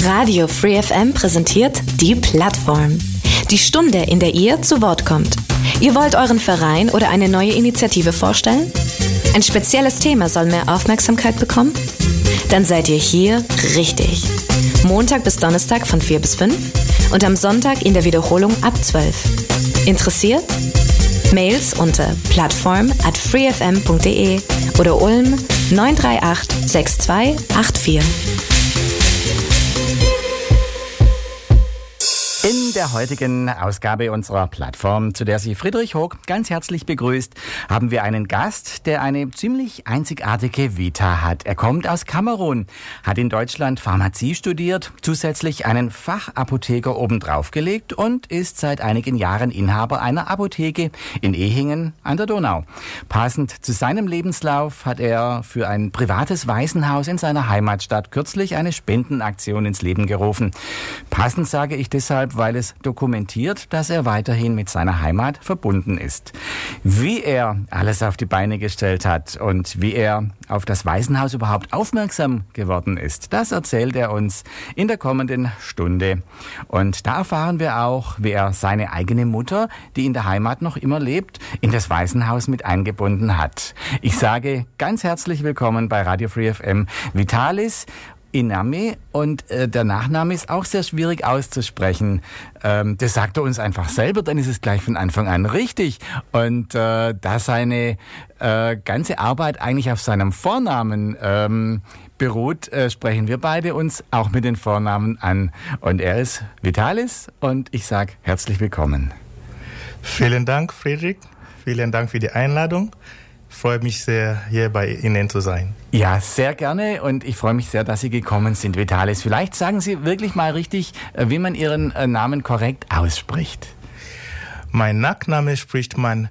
Radio Free FM präsentiert die Plattform. Die Stunde, in der ihr zu Wort kommt. Ihr wollt euren Verein oder eine neue Initiative vorstellen? Ein spezielles Thema soll mehr Aufmerksamkeit bekommen? Dann seid ihr hier richtig. Montag bis Donnerstag von 4 bis 5 und am Sonntag in der Wiederholung ab 12. Interessiert? Mails unter plattform@freefm.de oder Ulm 938 6284. In der heutigen Ausgabe unserer Plattform, zu der Sie Friedrich Hoog ganz herzlich begrüßt, haben wir einen Gast, der eine ziemlich einzigartige Vita hat. Er kommt aus Kamerun, hat in Deutschland Pharmazie studiert, zusätzlich einen Fachapotheker obendrauf gelegt und ist seit einigen Jahren Inhaber einer Apotheke in Ehingen an der Donau. Passend zu seinem Lebenslauf hat er für ein privates Waisenhaus in seiner Heimatstadt kürzlich eine Spendenaktion ins Leben gerufen. Passend sage ich deshalb, weil es dokumentiert, dass er weiterhin mit seiner Heimat verbunden ist. Wie er alles auf die Beine gestellt hat und wie er auf das Waisenhaus überhaupt aufmerksam geworden ist, das erzählt er uns in der kommenden Stunde. Und da erfahren wir auch, wie er seine eigene Mutter, die in der Heimat noch immer lebt, in das Waisenhaus mit eingebunden hat. Ich sage ganz herzlich willkommen bei Radio Free FM, Vitalis Iname, und der Nachname ist auch sehr schwierig auszusprechen. Das sagt er uns einfach selber, dann ist es gleich von Anfang an richtig. Und da seine ganze Arbeit eigentlich auf seinem Vornamen beruht, sprechen wir beide uns auch mit den Vornamen an. Und er ist Vitalis und ich sage herzlich willkommen. Vielen Dank, Friedrich. Vielen Dank für die Einladung. Ich freue mich sehr, hier bei Ihnen zu sein. Ja, sehr gerne, und ich freue mich sehr, dass Sie gekommen sind, Vitalis. Vielleicht sagen Sie wirklich mal richtig, wie man Ihren Namen korrekt ausspricht. Mein Nachname spricht man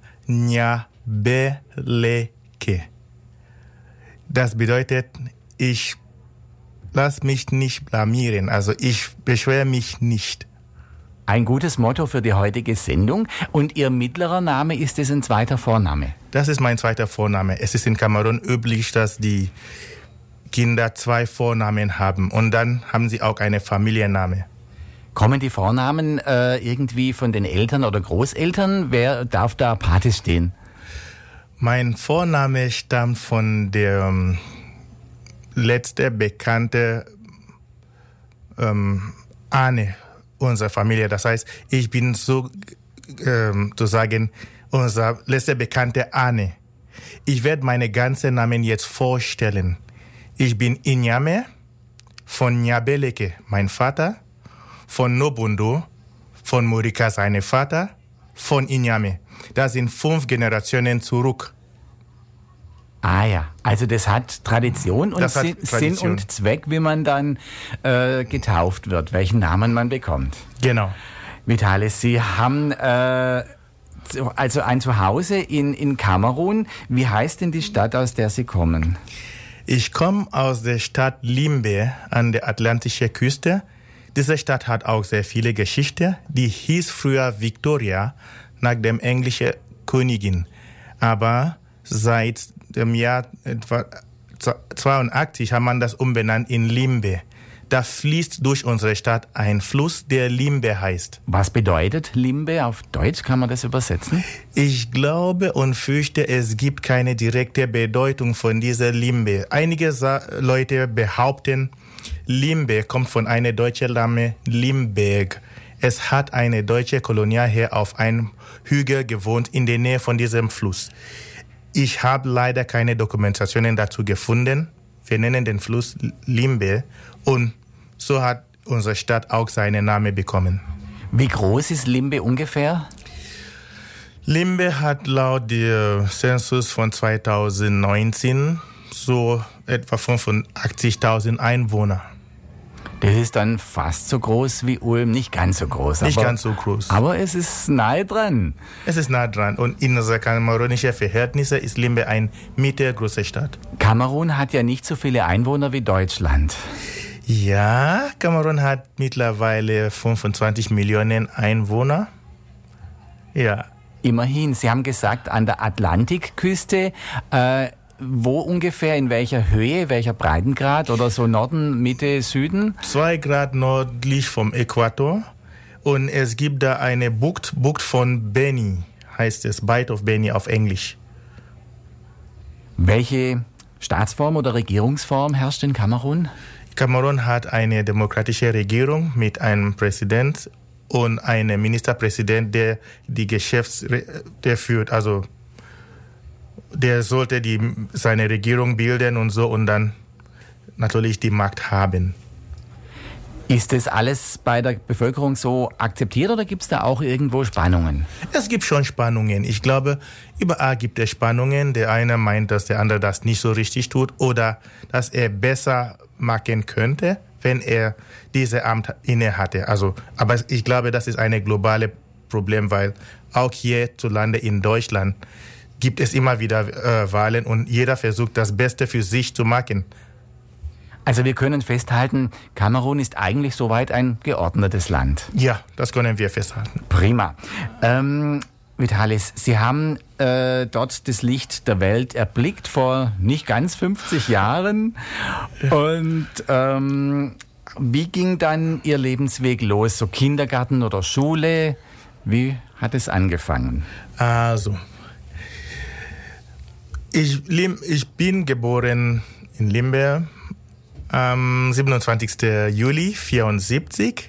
Nyabeleke. Das bedeutet, ich lasse mich nicht blamieren, also ich beschwere mich nicht. Ein gutes Motto für die heutige Sendung. Und Ihr mittlerer Name, ist es ein zweiter Vorname? Das ist mein zweiter Vorname. Es ist in Kamerun üblich, dass die Kinder 2 Vornamen haben. Und dann haben sie auch einen Familienname. Kommen die Vornamen irgendwie von den Eltern oder Großeltern? Wer darf da Pate stehen? Mein Vorname stammt von der letzten bekannte Ahne unserer Familie. Das heißt, ich bin zu sagen, unser letzter bekannte Ahne. Ich werde meine ganzen Namen jetzt vorstellen. Ich bin Inyame, von Nyabeleke, mein Vater, von Nobundo, von Morika, sein Vater, von Inyame. Das sind 5 Generationen zurück. Ah ja, also das hat Tradition und Sinn und Zweck, wie man dann getauft wird, welchen Namen man bekommt. Genau. Vitalis, Sie haben also ein Zuhause in Kamerun. Wie heißt denn die Stadt, aus der Sie kommen? Ich komme aus der Stadt Limbe an der atlantischen Küste. Diese Stadt hat auch sehr viele Geschichte. Die hieß früher Victoria, nach dem englischen Königin. Aber seit dem Jahr 82 hat man das umbenannt in Limbe. Da fließt durch unsere Stadt ein Fluss, der Limbe heißt. Was bedeutet Limbe auf Deutsch? Kann man das übersetzen? Ich glaube und fürchte, es gibt keine direkte Bedeutung von dieser Limbe. Einige Leute behaupten, Limbe kommt von einer deutschen Name Limberg. Es hat eine deutsche Kolonialherr auf einem Hügel gewohnt in der Nähe von diesem Fluss. Ich habe leider keine Dokumentationen dazu gefunden. Wir nennen den Fluss Limbe und so hat unsere Stadt auch seinen Namen bekommen. Wie groß ist Limbe ungefähr? Limbe hat laut dem Zensus von 2019 so etwa 85.000 Einwohner. Das ist dann fast so groß wie Ulm, nicht ganz so groß. Nicht ganz so groß. Aber es ist nahe dran. Es ist nahe dran und in unseren kamerunischen Verhältnissen ist Limbe eine mittelgroße Stadt. Kamerun hat ja nicht so viele Einwohner wie Deutschland. Ja, Kamerun hat mittlerweile 25 Millionen Einwohner. Ja. Immerhin, Sie haben gesagt, an der Atlantikküste wo ungefähr, in welcher Höhe, welcher Breitengrad oder so Norden, Mitte, Süden? 2 Grad nördlich vom Äquator. Und es gibt da eine Bucht von Beni, heißt es, Bight of Beni auf Englisch. Welche Staatsform oder Regierungsform herrscht in Kamerun? Kamerun hat eine demokratische Regierung mit einem Präsident und einem Ministerpräsident, der die der führt. Also der sollte seine Regierung bilden und so und dann natürlich die Macht haben. Ist das alles bei der Bevölkerung so akzeptiert oder gibt es da auch irgendwo Spannungen? Es gibt schon Spannungen. Ich glaube, überall gibt es Spannungen. Der eine meint, dass der andere das nicht so richtig tut oder dass er besser machen könnte, wenn er diese Amt inne hatte. Aber ich glaube, das ist ein globales Problem, weil auch hierzulande in Deutschland gibt es immer wieder Wahlen und jeder versucht, das Beste für sich zu machen. Also wir können festhalten, Kamerun ist eigentlich soweit ein geordnetes Land. Ja, das können wir festhalten. Prima. Vitalis, Sie haben dort das Licht der Welt erblickt vor nicht ganz 50 Jahren. Und wie ging dann Ihr Lebensweg los? So Kindergarten oder Schule? Wie hat es angefangen? Also, ich bin geboren in Limbe am 27. Juli 1974.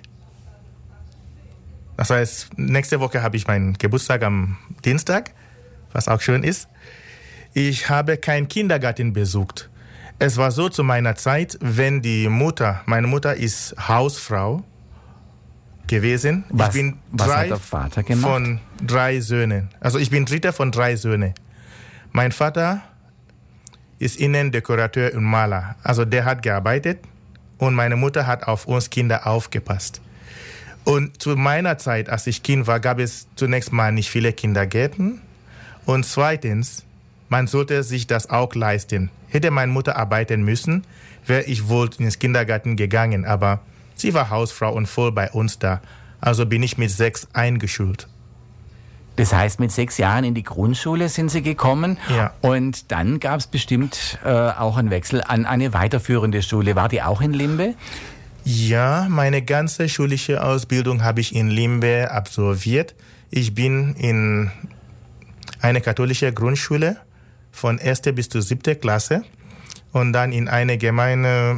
Das heißt, nächste Woche habe ich meinen Geburtstag am Dienstag, was auch schön ist. Ich habe keinen Kindergarten besucht. Es war so zu meiner Zeit, wenn meine Mutter ist Hausfrau gewesen. Was ich bin hat der Vater gemacht? Von 3 Söhnen. Also ich bin dritter von 3 Söhnen. Mein Vater ist Innendekorateur und Maler. Also der hat gearbeitet und meine Mutter hat auf uns Kinder aufgepasst. Und zu meiner Zeit, als ich Kind war, gab es zunächst mal nicht viele Kindergärten. Und zweitens, man sollte sich das auch leisten. Hätte meine Mutter arbeiten müssen, wäre ich wohl ins Kindergarten gegangen. Aber sie war Hausfrau und voll bei uns da. Also bin ich mit 6 eingeschult. Das heißt, mit 6 Jahren in die Grundschule sind Sie gekommen. Ja. Und dann gab es bestimmt auch einen Wechsel an eine weiterführende Schule. War die auch in Limbe? Ja, meine ganze schulische Ausbildung habe ich in Limbe absolviert. Ich bin in eine katholische Grundschule von 1. bis zur 7. Klasse und dann in eine gemeine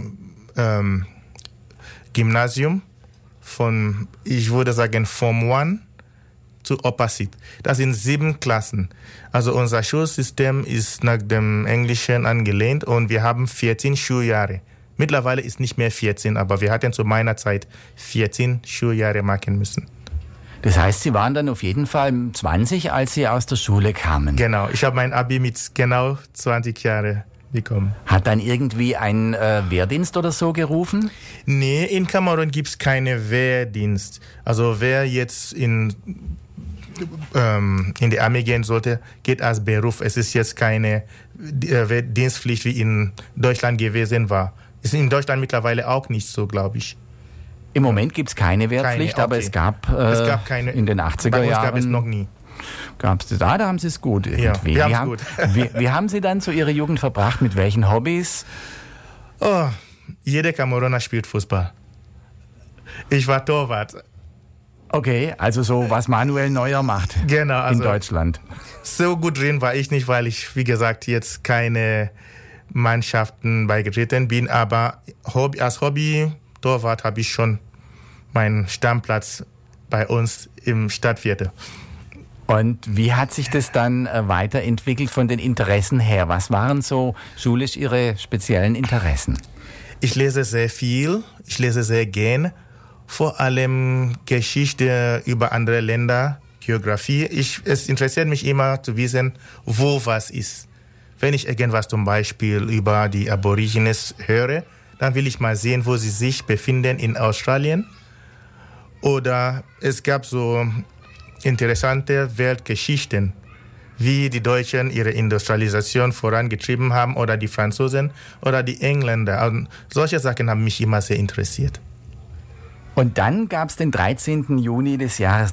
Gymnasium von, ich würde sagen, Form 1 zu Opposite. Das sind 7 Klassen. Also unser Schulsystem ist nach dem Englischen angelehnt und wir haben 14 Schuljahre. Mittlerweile ist nicht mehr 14, aber wir hatten zu meiner Zeit 14 Schuljahre machen müssen. Das heißt, Sie waren dann auf jeden Fall 20, als Sie aus der Schule kamen. Genau, ich habe mein Abi mit genau 20 Jahren bekommen. Hat dann irgendwie ein Wehrdienst oder so gerufen? Nee, in Kamerun gibt es keinen Wehrdienst. Also wer jetzt in die Armee gehen sollte, geht als Beruf. Es ist jetzt keine Dienstpflicht, wie in Deutschland gewesen war. Ist in Deutschland mittlerweile auch nicht so, glaube ich. Im Moment gibt es keine Wehrpflicht, aber es gab keine, in den 80er Jahren. Gab es noch nie. Da haben Sie es gut irgendwie. Ja, wir haben es gut. Wie haben Sie dann so Ihre Jugend verbracht? Mit welchen Hobbys? Oh, jeder Kameruner spielt Fußball. Ich war Torwart. Okay, also so was Manuel Neuer macht. Genau, also in Deutschland. So gut drin war ich nicht, weil ich, wie gesagt, jetzt keine Mannschaften beigetreten bin. Aber als Hobby-Torwart habe ich schon meinen Stammplatz bei uns im Stadtviertel. Und wie hat sich das dann weiterentwickelt von den Interessen her? Was waren so schulisch Ihre speziellen Interessen? Ich lese sehr viel, ich lese sehr gern. Vor allem Geschichte über andere Länder, Geografie. Es interessiert mich immer zu wissen, wo was ist. Wenn ich irgendwas zum Beispiel über die Aborigines höre, dann will ich mal sehen, wo sie sich befinden in Australien. Oder es gab so interessante Weltgeschichten, wie die Deutschen ihre Industrialisation vorangetrieben haben oder die Franzosen oder die Engländer. Und solche Sachen haben mich immer sehr interessiert. Und dann gab es den 13. Juni des Jahres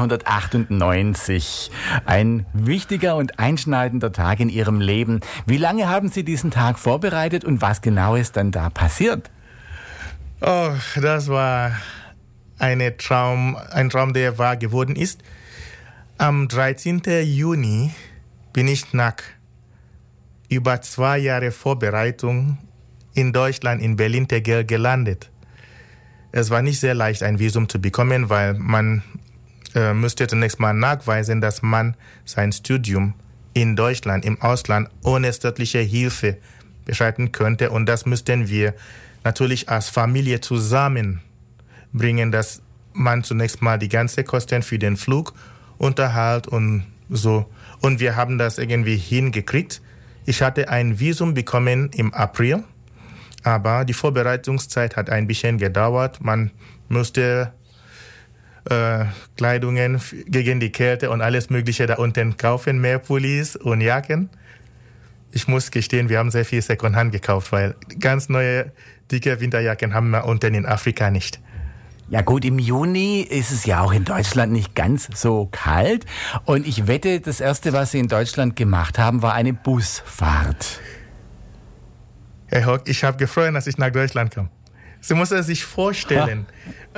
1998. Ein wichtiger und einschneidender Tag in Ihrem Leben. Wie lange haben Sie diesen Tag vorbereitet und was genau ist dann da passiert? Oh, das war ein Traum, der wahr geworden ist. Am 13. Juni bin ich nach über 2 Jahren Vorbereitung in Deutschland, in Berlin-Tegel gelandet. Es war nicht sehr leicht, ein Visum zu bekommen, weil man müsste zunächst mal nachweisen, dass man sein Studium in Deutschland, im Ausland, ohne staatliche Hilfe bestreiten könnte. Und das müssten wir natürlich als Familie zusammenbringen, dass man zunächst mal die ganzen Kosten für den Flug, Unterhalt und so. Und wir haben das irgendwie hingekriegt. Ich hatte ein Visum bekommen im April, aber die Vorbereitungszeit hat ein bisschen gedauert. Man musste Kleidungen gegen die Kälte und alles Mögliche da unten kaufen, mehr Pullis und Jacken. Ich muss gestehen, wir haben sehr viel Secondhand gekauft, weil ganz neue, dicke Winterjacken haben wir unten in Afrika nicht. Ja gut, im Juni ist es ja auch in Deutschland nicht ganz so kalt. Und ich wette, das Erste, was Sie in Deutschland gemacht haben, war eine Busfahrt. Herr Hock, ich habe gefreut, dass ich nach Deutschland kam. Sie müssen sich vorstellen,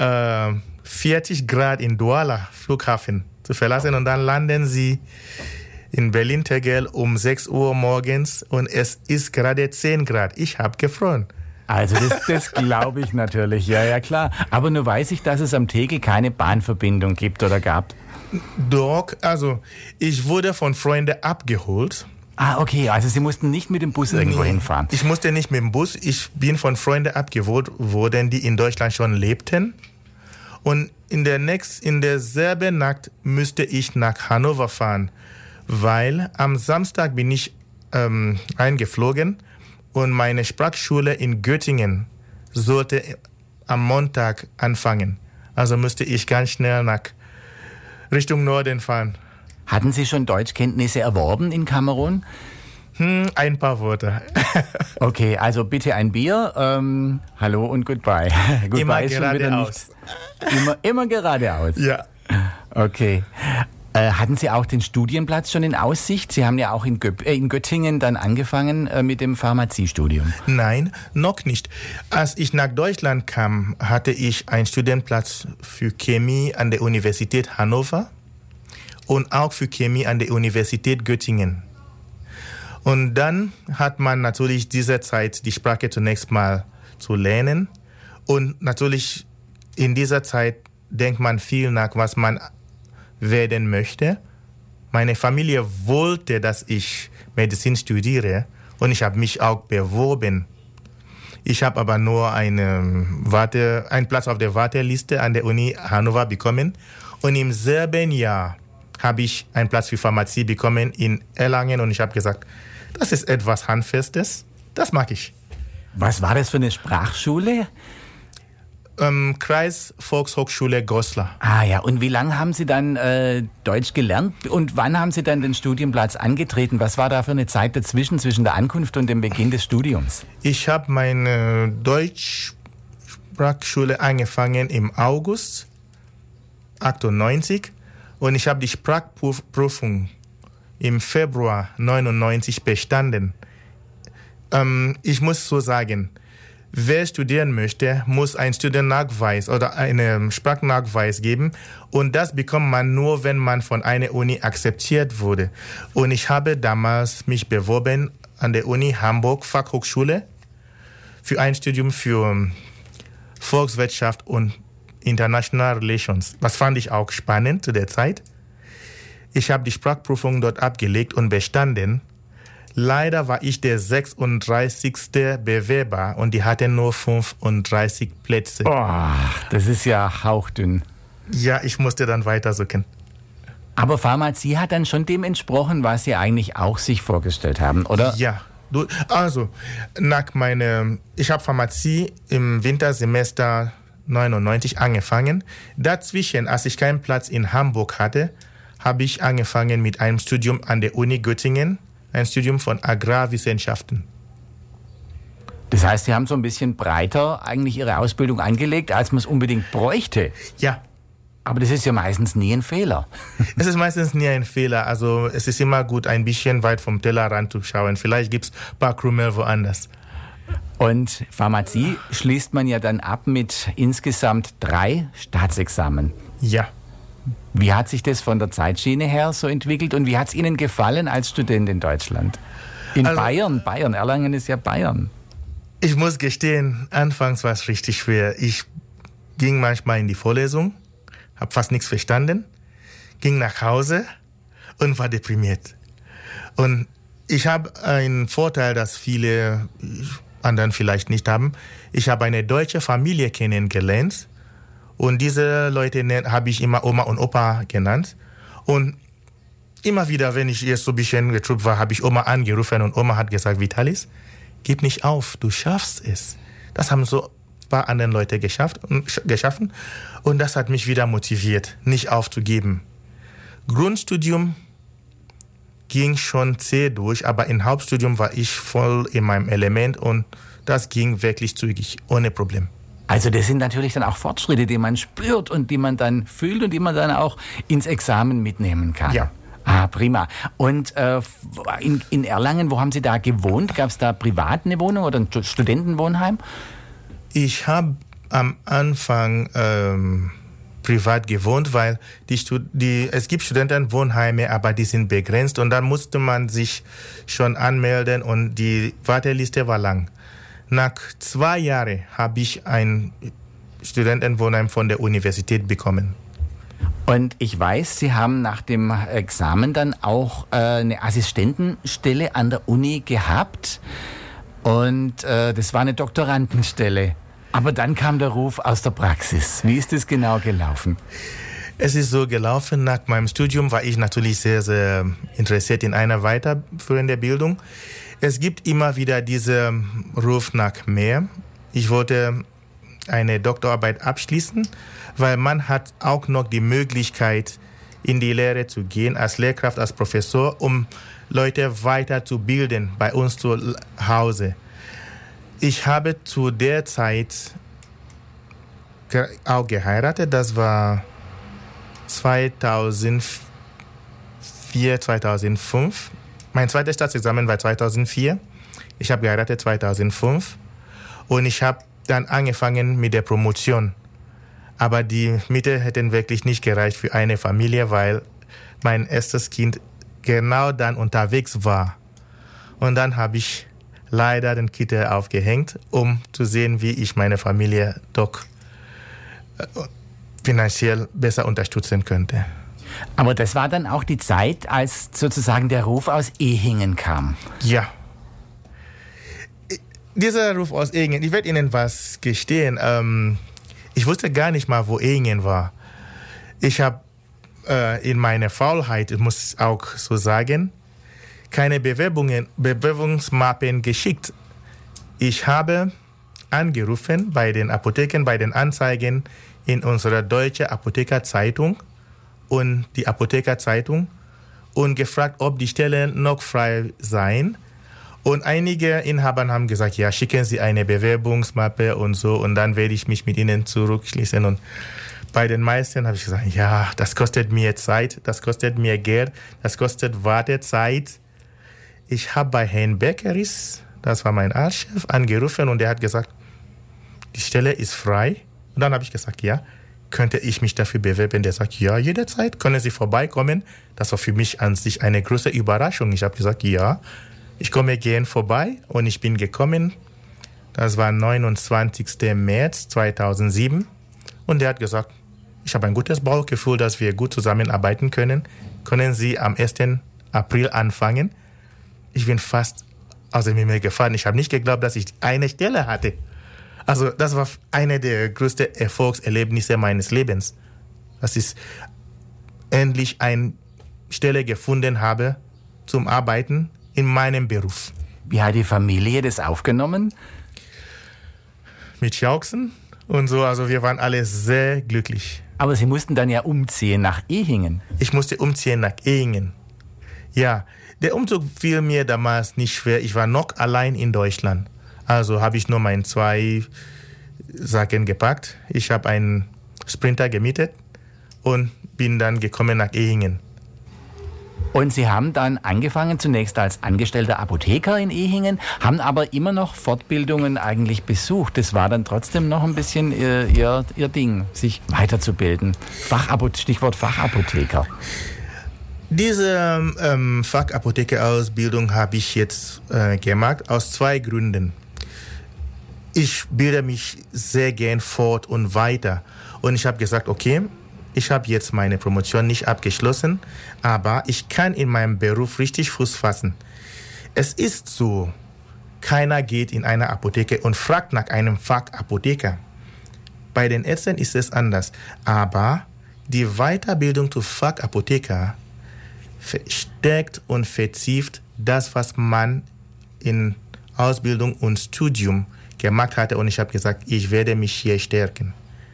40 Grad in Douala Flughafen zu verlassen und dann landen Sie in Berlin-Tegel um 6 Uhr morgens und es ist gerade 10 Grad. Ich habe gefroren. Also das glaube ich natürlich, ja klar. Aber nur weiß ich, dass es am Tegel keine Bahnverbindung gibt oder gab. Doch, also ich wurde von Freunden abgeholt. Ah, okay, also Sie mussten nicht mit dem Bus irgendwo hinfahren. Ich musste nicht mit dem Bus, ich bin von Freunden abgeholt worden, die in Deutschland schon lebten. Und in derselben Nacht müsste ich nach Hannover fahren, weil am Samstag bin ich eingeflogen. Und meine Sprachschule in Göttingen sollte am Montag anfangen. Also musste ich ganz schnell nach Richtung Norden fahren. Hatten Sie schon Deutschkenntnisse erworben in Kamerun? Ein paar Worte. Okay, also bitte ein Bier. Hallo und goodbye. Goodbye immer ist schon wieder geradeaus. Immer geradeaus? Ja. Okay. Hatten Sie auch den Studienplatz schon in Aussicht? Sie haben ja auch in Göttingen dann angefangen mit dem Pharmaziestudium. Nein, noch nicht. Als ich nach Deutschland kam, hatte ich einen Studienplatz für Chemie an der Universität Hannover und auch für Chemie an der Universität Göttingen. Und dann hat man natürlich diese Zeit, die Sprache zunächst mal zu lernen. Und natürlich in dieser Zeit denkt man viel nach, was man werden möchte. Meine Familie wollte, dass ich Medizin studiere und ich habe mich auch beworben. Ich habe aber nur einen Platz auf der Warteliste an der Uni Hannover bekommen und im selben Jahr habe ich einen Platz für Pharmazie bekommen in Erlangen und ich habe gesagt, das ist etwas Handfestes, das mag ich. Was war das für eine Sprachschule? Kreisvolkshochschule Goslar. Ah ja, und wie lange haben Sie dann Deutsch gelernt und wann haben Sie dann den Studienplatz angetreten? Was war da für eine Zeit dazwischen, zwischen der Ankunft und dem Beginn des Studiums? Ich habe meine Deutschsprachschule angefangen im August 98 und ich habe die Sprachprüfung im Februar 99 bestanden. Ich muss so sagen, wer studieren möchte, muss einen Studiennachweis oder einen Sprachnachweis geben. Und das bekommt man nur, wenn man von einer Uni akzeptiert wurde. Und ich habe damals mich beworben an der Uni Hamburg Fachhochschule für ein Studium für Volkswirtschaft und International Relations. Das fand ich auch spannend zu der Zeit. Ich habe die Sprachprüfung dort abgelegt und bestanden. Leider war ich der 36. Bewerber und die hatten nur 35 Plätze. Oh, das ist ja hauchdünn. Ja, ich musste dann weitersuchen. Aber Pharmazie hat dann schon dem entsprochen, was Sie eigentlich auch sich vorgestellt haben, oder? Ja, also ich habe Pharmazie im Wintersemester 99 angefangen. Dazwischen, als ich keinen Platz in Hamburg hatte, habe ich angefangen mit einem Studium an der Uni Göttingen. Ein Studium von Agrarwissenschaften. Das heißt, Sie haben so ein bisschen breiter eigentlich Ihre Ausbildung angelegt, als man es unbedingt bräuchte. Ja. Aber das ist ja meistens nie ein Fehler. Es ist meistens nie ein Fehler. Also es ist immer gut, ein bisschen weit vom Tellerrand zu schauen. Vielleicht gibt es ein paar Krümel woanders. Und Pharmazie schließt man ja dann ab mit insgesamt 3 Staatsexamen. Ja. Wie hat sich das von der Zeitschiene her so entwickelt und wie hat es Ihnen gefallen als Student in Deutschland? Bayern, Erlangen ist ja Bayern. Ich muss gestehen, anfangs war es richtig schwer. Ich ging manchmal in die Vorlesung, habe fast nichts verstanden, ging nach Hause und war deprimiert. Und ich habe einen Vorteil, das viele anderen vielleicht nicht haben. Ich habe eine deutsche Familie kennengelernt und diese Leute habe ich immer Oma und Opa genannt. Und immer wieder, wenn ich erst so ein bisschen getrübt war, habe ich Oma angerufen und Oma hat gesagt, Vitalis, gib nicht auf, du schaffst es. Das haben so ein paar andere Leute geschaffen und das hat mich wieder motiviert, nicht aufzugeben. Grundstudium ging schon zäh durch, aber im Hauptstudium war ich voll in meinem Element und das ging wirklich zügig, ohne Problem. Also das sind natürlich dann auch Fortschritte, die man spürt und die man dann fühlt und die man dann auch ins Examen mitnehmen kann. Ja. Ah, prima. Und in Erlangen, wo haben Sie da gewohnt? Gab es da privat eine Wohnung oder ein Studentenwohnheim? Ich habe am Anfang privat gewohnt, weil es gibt Studentenwohnheime, aber die sind begrenzt und dann musste man sich schon anmelden und die Warteliste war lang. Nach 2 Jahren habe ich ein Studentenwohnheim von der Universität bekommen. Und ich weiß, Sie haben nach dem Examen dann auch eine Assistentenstelle an der Uni gehabt und das war eine Doktorandenstelle. Aber dann kam der Ruf aus der Praxis. Wie ist das genau gelaufen? Es ist so gelaufen, nach meinem Studium war ich natürlich sehr, sehr interessiert in einer weiterführenden Bildung. Es gibt immer wieder diesen Ruf nach mehr. Ich wollte eine Doktorarbeit abschließen, weil man hat auch noch die Möglichkeit, in die Lehre zu gehen, als Lehrkraft, als Professor, um Leute weiterzubilden bei uns zu Hause. Ich habe zu der Zeit auch geheiratet, das war 2004, 2005. Mein zweites Staatsexamen war 2004. Ich habe geheiratet 2005 und ich habe dann angefangen mit der Promotion. Aber die Mittel hätten wirklich nicht gereicht für eine Familie, weil mein erstes Kind genau dann unterwegs war. Und dann habe ich leider den Kittel aufgehängt, um zu sehen, wie ich meine Familie doch finanziell besser unterstützen könnte. Aber das war dann auch die Zeit, als sozusagen der Ruf aus Ehingen kam. Ja. Dieser Ruf aus Ehingen, ich werde Ihnen was gestehen. Ich wusste gar nicht mal, wo Ehingen war. Ich habe in meiner Faulheit, ich muss auch so sagen, keine Bewerbungsmappen geschickt. Ich habe angerufen bei den Apotheken, bei den Anzeigen in unserer deutschen Apothekerzeitung und die Apothekerzeitung und gefragt, ob die Stellen noch frei seien. Und einige Inhaber haben gesagt, ja, schicken Sie eine Bewerbungsmappe und so und dann werde ich mich mit Ihnen zurückschließen. Und bei den meisten habe ich gesagt, ja, das kostet mir Zeit, das kostet mir Geld, das kostet Wartezeit. Ich habe bei Herrn Beckeris, das war mein Arztchef, angerufen und der hat gesagt, die Stelle ist frei. Und dann habe ich gesagt, ja, könnte ich mich dafür bewerben? Der sagt, ja, jederzeit können Sie vorbeikommen. Das war für mich an sich eine große Überraschung. Ich habe gesagt, ja, ich komme gern vorbei und ich bin gekommen. Das war 29. März 2007 und der hat gesagt, ich habe ein gutes Bauchgefühl, dass wir gut zusammenarbeiten können. Können Sie am 1. April anfangen? Ich bin fast aus dem Himmel gefallen. Ich habe nicht geglaubt, dass ich eine Stelle hatte. Also das war eine der größten Erfolgserlebnisse meines Lebens. Dass ich endlich eine Stelle gefunden habe zum Arbeiten in meinem Beruf. Wie hat die Familie das aufgenommen? Mit Jauchzen und so, also wir waren alle sehr glücklich. Aber Sie mussten dann ja umziehen nach Ehingen. Ich musste umziehen nach Ehingen. Ja, der Umzug fiel mir damals nicht schwer. Ich war noch allein in Deutschland. Also habe ich nur meine 2 Sachen gepackt. Ich habe einen Sprinter gemietet und bin dann gekommen nach Ehingen. Und Sie haben dann angefangen zunächst als angestellter Apotheker in Ehingen, haben aber immer noch Fortbildungen eigentlich besucht. Das war dann trotzdem noch ein bisschen Ihr Ding, sich weiterzubilden. Stichwort Fachapotheker. Diese Fachapotheker-Ausbildung habe ich jetzt gemacht aus 2 Gründen. Ich bilde mich sehr gern fort und weiter. Und ich habe gesagt, okay, ich habe jetzt meine Promotion nicht abgeschlossen, aber ich kann in meinem Beruf richtig Fuß fassen. Es ist so, keiner geht in eine Apotheke und fragt nach einem Fachapotheker. Bei den Ärzten ist es anders, aber die Weiterbildung zu Fachapotheker verstärkt und vertieft das, was man in Ausbildung und Studium gemacht hatte. Und ich habe gesagt, ich werde mich hier stärken.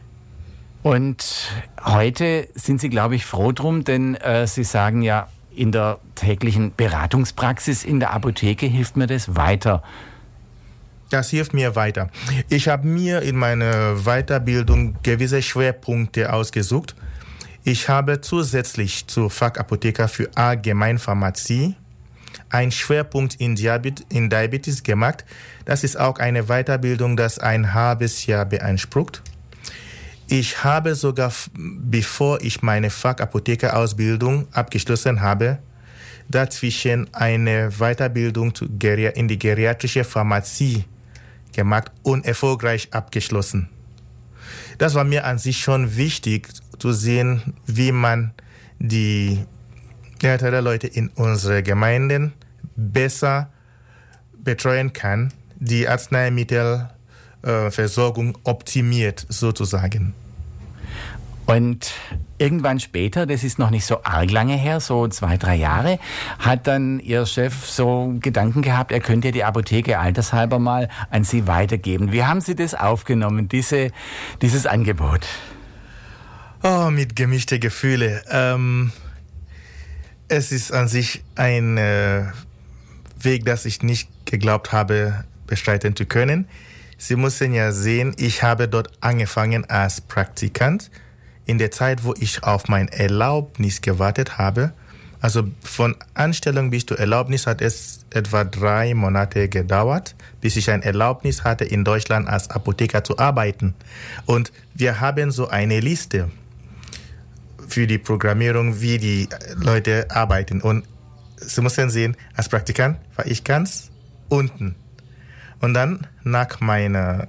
Und heute sind Sie, glaube ich, froh drum, denn Sie sagen ja, in der täglichen Beratungspraxis in der Apotheke hilft mir das weiter. Das hilft mir weiter. Ich habe mir in meiner Weiterbildung gewisse Schwerpunkte ausgesucht. Ich habe zusätzlich zur Fachapotheker für Allgemeinpharmazie einen Schwerpunkt in Diabetes gemacht. Das ist auch eine Weiterbildung, das ein halbes Jahr beansprucht. Ich habe sogar, bevor ich meine Fachapotheker-Ausbildung abgeschlossen habe, dazwischen eine Weiterbildung in die geriatrische Pharmazie gemacht und erfolgreich abgeschlossen. Das war mir an sich schon wichtig, zu sehen, wie man die älteren Leute in unseren Gemeinden besser betreuen kann, die Arzneimittelversorgung optimiert sozusagen. Und irgendwann später, das ist noch nicht so arg lange her, so 2-3 Jahre, hat dann Ihr Chef so Gedanken gehabt, er könnte die Apotheke altershalber mal an Sie weitergeben. Wie haben Sie das aufgenommen, dieses Angebot? Oh, mit gemischten Gefühlen. Es ist an sich ein Weg, das ich nicht geglaubt habe, bestreiten zu können. Sie müssen ja sehen, ich habe dort angefangen als Praktikant. In der Zeit, wo ich auf mein Erlaubnis gewartet habe, also von Anstellung bis zur Erlaubnis hat es etwa 3 Monate gedauert, bis ich ein Erlaubnis hatte, in Deutschland als Apotheker zu arbeiten. Und wir haben so eine Liste für die Programmierung, wie die Leute arbeiten. Und Sie müssen sehen, als Praktikant war ich ganz unten. Und dann nach meinem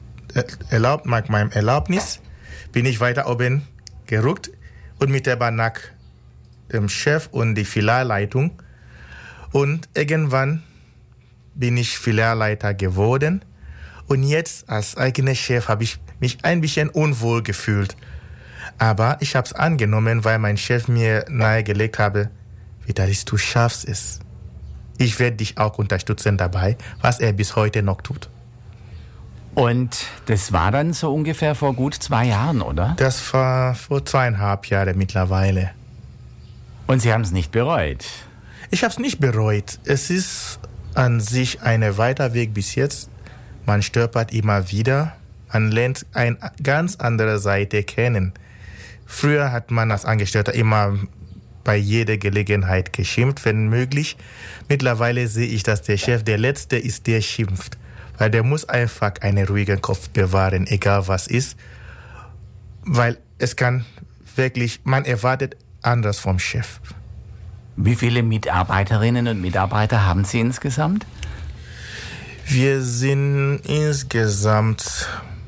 Erlaubnis bin ich weiter oben gerückt und mit der Bahn nach dem Chef und die Filialleitung. Und irgendwann bin ich Filialleiter geworden. Und jetzt als eigener Chef habe ich mich ein bisschen unwohl gefühlt. Aber ich habe es angenommen, weil mein Chef mir nahegelegt habe, Vitalis, du schaffst es. Ich werde dich auch unterstützen dabei, was er bis heute noch tut. Und das war dann so ungefähr vor gut 2 Jahren, oder? Das war vor 2,5 Jahren mittlerweile. Und Sie haben es nicht bereut? Ich habe es nicht bereut. Es ist an sich ein weiter Weg bis jetzt. Man stolpert immer wieder. Man lernt eine ganz andere Seite kennen. Früher hat man als Angestellter immer bei jeder Gelegenheit geschimpft, wenn möglich. Mittlerweile sehe ich, dass der Chef der Letzte ist, der schimpft. Weil der muss einfach einen ruhigen Kopf bewahren, egal was ist. Weil es kann wirklich, man erwartet anders vom Chef. Wie viele Mitarbeiterinnen und Mitarbeiter haben Sie insgesamt? Wir sind insgesamt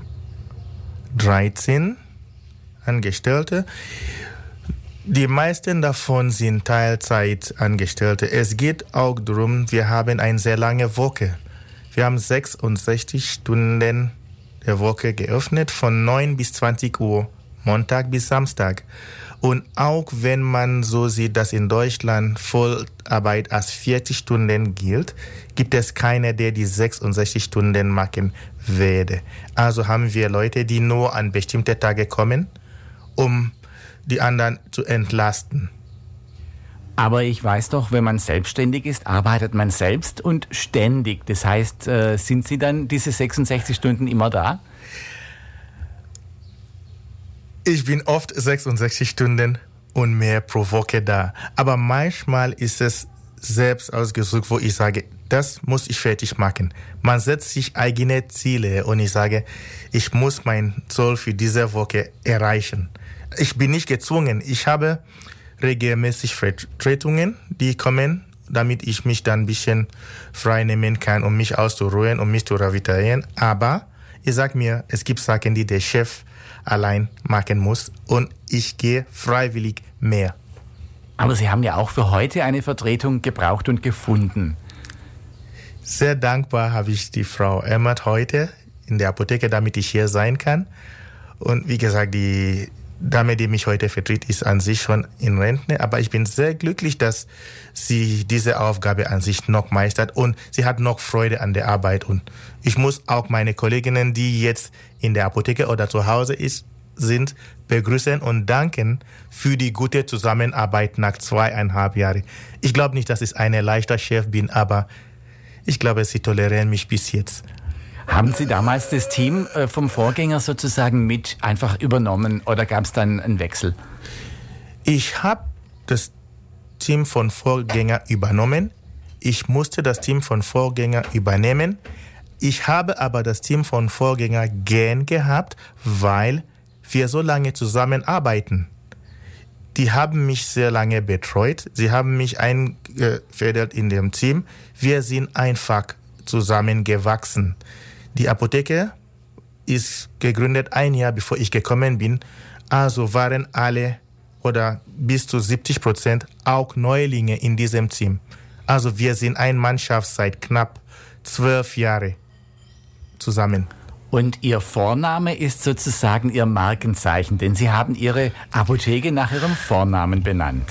13 Angestellte. Die meisten davon sind Teilzeitangestellte. Es geht auch darum, wir haben eine sehr lange Woche. Wir haben 66 Stunden der Woche geöffnet, von 9 bis 20 Uhr, Montag bis Samstag. Und auch wenn man so sieht, dass in Deutschland Vollarbeit als 40 Stunden gilt, gibt es keine, der die 66 Stunden machen werde. Also haben wir Leute, die nur an bestimmte Tage kommen, um die anderen zu entlasten. Aber ich weiß doch, wenn man selbstständig ist, arbeitet man selbst und ständig. Das heißt, sind Sie dann diese 66 Stunden immer da? Ich bin oft 66 Stunden und mehr pro Woche da. Aber manchmal ist es selbst ausgesucht, wo ich sage, das muss ich fertig machen. Man setzt sich eigene Ziele und ich sage, ich muss mein Ziel für diese Woche erreichen. Ich bin nicht gezwungen. Ich habe regelmäßig Vertretungen, die kommen, damit ich mich dann ein bisschen frei nehmen kann, um mich auszuruhen, um mich zu revitalieren. Aber ich sage mir, es gibt Sachen, die der Chef allein machen muss und ich gehe freiwillig mehr. Aber Sie haben ja auch für heute eine Vertretung gebraucht und gefunden. Sehr dankbar habe ich die Frau Emmert heute in der Apotheke, damit ich hier sein kann. Und wie gesagt, die Dame, die mich heute vertritt, ist an sich schon in Rente. Aber ich bin sehr glücklich, dass sie diese Aufgabe an sich noch meistert. Und sie hat noch Freude an der Arbeit. Und ich muss auch meine Kolleginnen, die jetzt in der Apotheke oder zu Hause sind, begrüßen und danken für die gute Zusammenarbeit nach 2,5 Jahren. Ich glaube nicht, dass ich ein leichter Chef bin, aber ich glaube, sie tolerieren mich bis jetzt. Haben Sie damals das Team vom Vorgänger sozusagen mit einfach übernommen oder gab es dann einen Wechsel? Ich habe das Team von Vorgänger übernommen. Ich musste das Team von Vorgänger übernehmen. Ich habe aber das Team von Vorgänger gern gehabt, weil wir so lange zusammenarbeiten. Die haben mich sehr lange betreut. Sie haben mich eingefädelt in dem Team. Wir sind einfach zusammengewachsen. Die Apotheke ist gegründet 1 Jahr bevor ich gekommen bin. Also waren alle oder bis zu 70% auch Neulinge in diesem Team. Also wir sind eine Mannschaft seit knapp 12 Jahren zusammen. Und Ihr Vorname ist sozusagen Ihr Markenzeichen, denn Sie haben Ihre Apotheke nach Ihrem Vornamen benannt.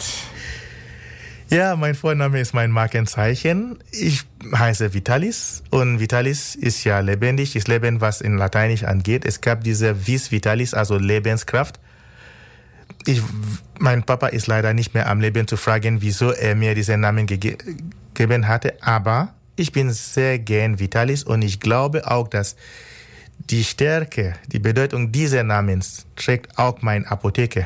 Ja, mein Vorname ist mein Markenzeichen. Ich heiße Vitalis und Vitalis ist ja lebendig, ist Leben, was in Lateinisch angeht. Es gab diese Vis Vitalis, also Lebenskraft. Mein Papa ist leider nicht mehr am Leben zu fragen, wieso er mir diesen Namen gegeben hatte, aber ich bin sehr gern Vitalis und ich glaube auch, dass die Stärke, die Bedeutung dieses Namens trägt auch meine Apotheke.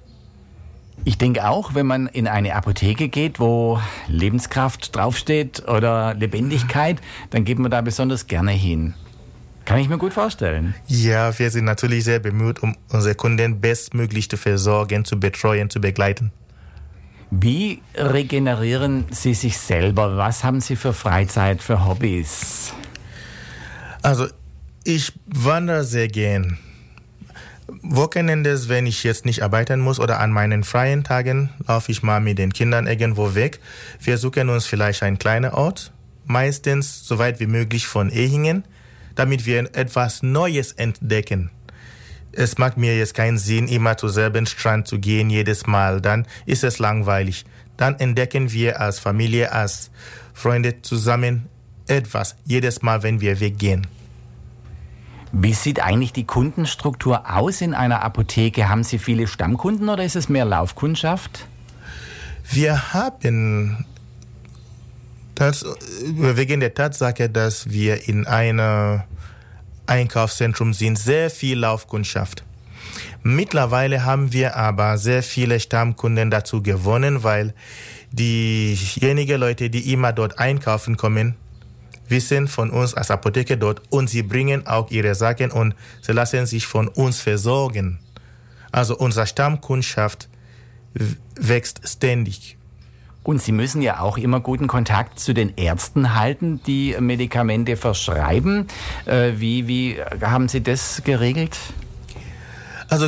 Ich denke auch, wenn man in eine Apotheke geht, wo Lebenskraft draufsteht oder Lebendigkeit, dann geht man da besonders gerne hin. Kann ich mir gut vorstellen. Ja, wir sind natürlich sehr bemüht, um unsere Kunden bestmöglich zu versorgen, zu betreuen, zu begleiten. Wie regenerieren Sie sich selber? Was haben Sie für Freizeit, für Hobbys? Also, ich wandere sehr gern. Wochenendes, wenn ich jetzt nicht arbeiten muss oder an meinen freien Tagen, laufe ich mal mit den Kindern irgendwo weg. Wir suchen uns vielleicht einen kleinen Ort, meistens so weit wie möglich von Ehingen, damit wir etwas Neues entdecken. Es macht mir jetzt keinen Sinn, immer zum selben Strand zu gehen jedes Mal, dann ist es langweilig. Dann entdecken wir als Familie, als Freunde zusammen etwas, jedes Mal, wenn wir weggehen. Wie sieht eigentlich die Kundenstruktur aus in einer Apotheke? Haben Sie viele Stammkunden oder ist es mehr Laufkundschaft? Wir haben das wegen der Tatsache, dass wir in einem Einkaufszentrum sind, sehr viel Laufkundschaft. Mittlerweile haben wir aber sehr viele Stammkunden dazu gewonnen, weil diejenigen Leute, die immer dort einkaufen kommen, wissen von uns als Apotheke dort und sie bringen auch ihre Sachen und sie lassen sich von uns versorgen. Also unsere Stammkundschaft wächst ständig. Und Sie müssen ja auch immer guten Kontakt zu den Ärzten halten, die Medikamente verschreiben. Wie haben Sie das geregelt? Also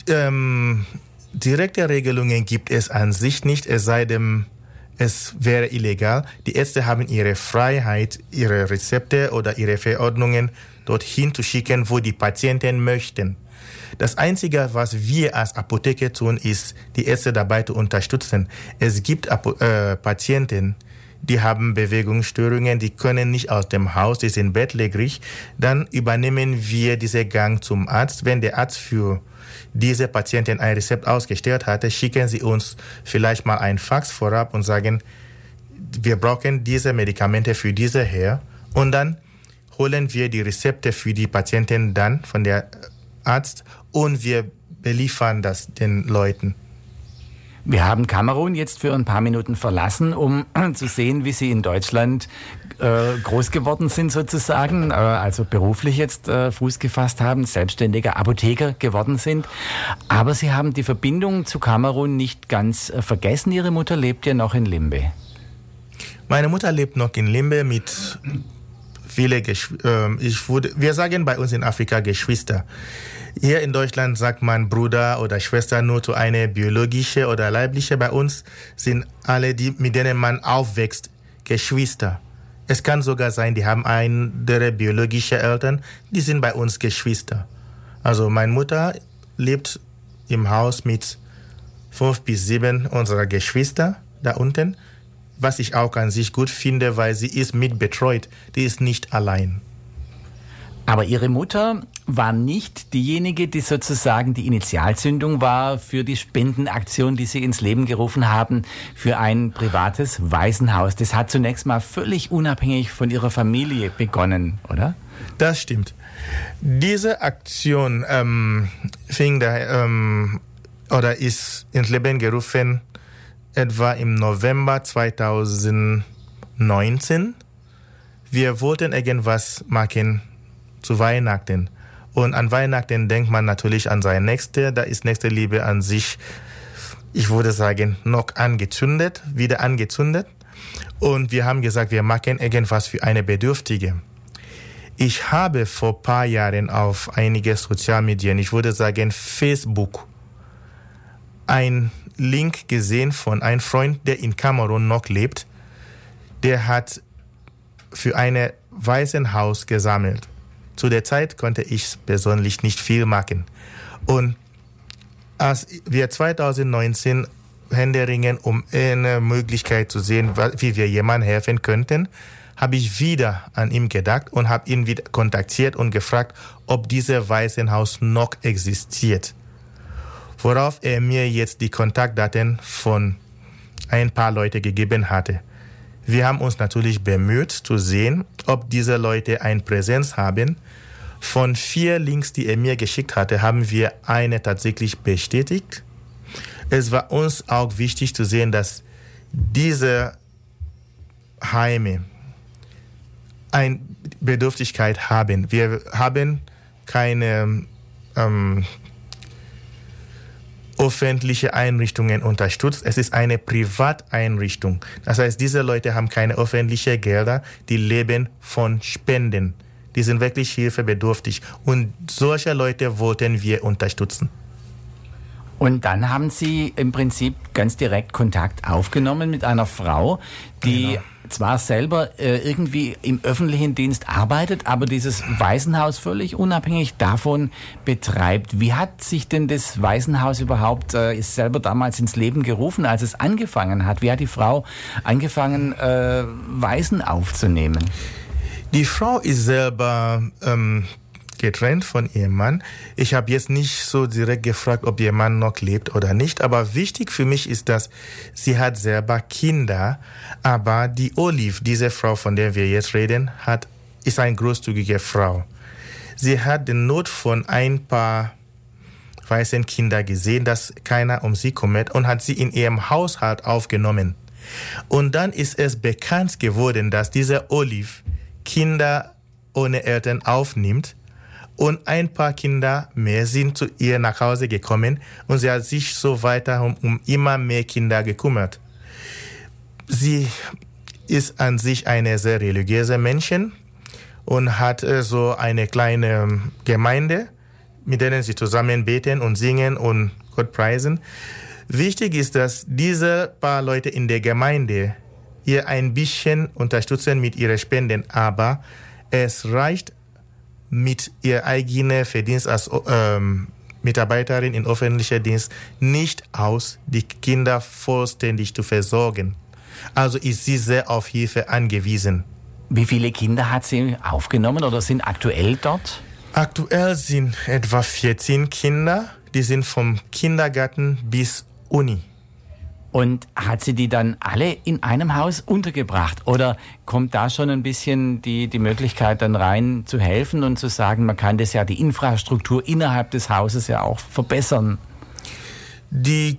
direkte Regelungen gibt es an sich nicht, es sei denn, es wäre illegal. Die Ärzte haben ihre Freiheit, ihre Rezepte oder ihre Verordnungen dorthin zu schicken, wo die Patienten möchten. Das Einzige, was wir als Apotheke tun, ist, die Ärzte dabei zu unterstützen. Es gibt Patienten, die haben Bewegungsstörungen, die können nicht aus dem Haus, die sind bettlägerig, dann übernehmen wir diesen Gang zum Arzt. Wenn der Arzt für diese Patientin ein Rezept ausgestellt hatte, schicken sie uns vielleicht mal ein Fax vorab und sagen, wir brauchen diese Medikamente für diese her. Und dann holen wir die Rezepte für die Patientin dann von der Arzt und wir beliefern das den Leuten. Wir haben Kamerun jetzt für ein paar Minuten verlassen, um zu sehen, wie Sie in Deutschland groß geworden sind sozusagen, also beruflich jetzt Fuß gefasst haben, selbstständiger Apotheker geworden sind. Aber Sie haben die Verbindung zu Kamerun nicht ganz vergessen. Ihre Mutter lebt ja noch in Limbe. Meine Mutter lebt noch in Limbe mit vielen wir sagen bei uns in Afrika Geschwister. Hier in Deutschland sagt man Bruder oder Schwester nur zu einer biologische oder leibliche. Bei uns sind alle, mit denen man aufwächst, Geschwister. Es kann sogar sein, die haben andere biologische Eltern, die sind bei uns Geschwister. Also meine Mutter lebt im Haus mit 5 bis 7 unserer Geschwister da unten, was ich auch an sich gut finde, weil sie ist mitbetreut, die ist nicht allein. Aber Ihre Mutter war nicht diejenige, die sozusagen die Initialzündung war für die Spendenaktion, die Sie ins Leben gerufen haben, für ein privates Waisenhaus. Das hat zunächst mal völlig unabhängig von Ihrer Familie begonnen, oder? Das stimmt. Diese Aktion ist ins Leben gerufen etwa im November 2019. Wir wollten irgendwas machen zu Weihnachten. Und an Weihnachten denkt man natürlich an seine Nächste. Da ist nächste Liebe an sich, ich würde sagen, noch wieder angezündet. Und wir haben gesagt, wir machen irgendwas für eine Bedürftige. Ich habe vor ein paar Jahren auf einige Sozialmedien, ich würde sagen Facebook, einen Link gesehen von einem Freund, der in Kamerun noch lebt. Der hat für ein Waisenhaus gesammelt. Zu der Zeit konnte ich persönlich nicht viel machen. Und als wir 2019 händeringen, um eine Möglichkeit zu sehen, wie wir jemandem helfen könnten, habe ich wieder an ihn gedacht und habe ihn wieder kontaktiert und gefragt, ob dieses Waisenhaus noch existiert. Worauf er mir jetzt die Kontaktdaten von ein paar Leuten gegeben hatte. Wir haben uns natürlich bemüht zu sehen, ob diese Leute eine Präsenz haben. Von 4 Links, die er mir geschickt hatte, haben wir eine tatsächlich bestätigt. Es war uns auch wichtig zu sehen, dass diese Heime eine Bedürftigkeit haben. Wir haben keine öffentliche Einrichtungen unterstützt. Es ist eine Privateinrichtung. Das heißt, diese Leute haben keine öffentlichen Gelder, die leben von Spenden. Die sind wirklich hilfebedürftig. Und solche Leute wollten wir unterstützen. Und dann haben Sie im Prinzip ganz direkt Kontakt aufgenommen mit einer Frau, die zwar selber irgendwie im öffentlichen Dienst arbeitet, aber dieses Waisenhaus völlig unabhängig davon betreibt. Wie hat sich denn das Waisenhaus überhaupt ist selber damals ins Leben gerufen, als es angefangen hat? Wie hat die Frau angefangen, Waisen aufzunehmen? Die Frau ist selber getrennt von ihrem Mann. Ich habe jetzt nicht so direkt gefragt, ob ihr Mann noch lebt oder nicht, aber wichtig für mich ist, dass sie hat selber Kinder, aber die Olive, diese Frau, von der wir jetzt reden, ist eine großzügige Frau. Sie hat den Not von ein paar weißen Kindern gesehen, dass keiner um sie kümmert und hat sie in ihrem Haushalt aufgenommen. Und dann ist es bekannt geworden, dass diese Olive Kinder ohne Eltern aufnimmt. Und ein paar Kinder mehr sind zu ihr nach Hause gekommen und sie hat sich so weiter um immer mehr Kinder gekümmert. Sie ist an sich eine sehr religiöse Menschen und hat so eine kleine Gemeinde, mit denen sie zusammen beten und singen und Gott preisen. Wichtig ist, dass diese paar Leute in der Gemeinde ihr ein bisschen unterstützen mit ihren Spenden, aber es reicht mit ihr eigener Verdienst als Mitarbeiterin im öffentlichen Dienst nicht aus, die Kinder vollständig zu versorgen. Also ist sie sehr auf Hilfe angewiesen. Wie viele Kinder hat sie aufgenommen oder sind aktuell dort? Aktuell sind etwa 14 Kinder, die sind vom Kindergarten bis Uni. Und hat sie die dann alle in einem Haus untergebracht? Oder kommt da schon ein bisschen die Möglichkeit dann rein zu helfen und zu sagen, man kann das ja, die Infrastruktur innerhalb des Hauses ja auch verbessern? Die